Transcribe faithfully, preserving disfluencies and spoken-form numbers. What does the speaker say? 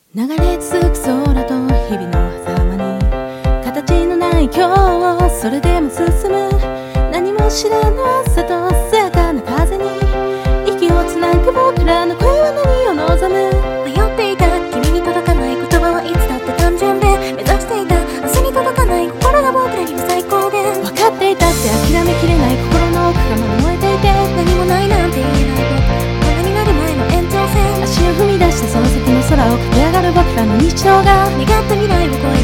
流れ続く空と日々の狭間に形のない今日をそれでも進む。何も知らぬ朝とさやかな風に息をつなぐ僕らの声は何を望む。 迷っていた君に届かない言葉はいつだって単純で、目指していた明日に届かない心が僕らには最高で、 分かっていたって諦めきれない心の奥がまだ燃えていて、 何もないなんて言えない僕、花になる前の延長線、 足を踏み出してその先の空を駆け上がる僕らの日常が願った未来を超え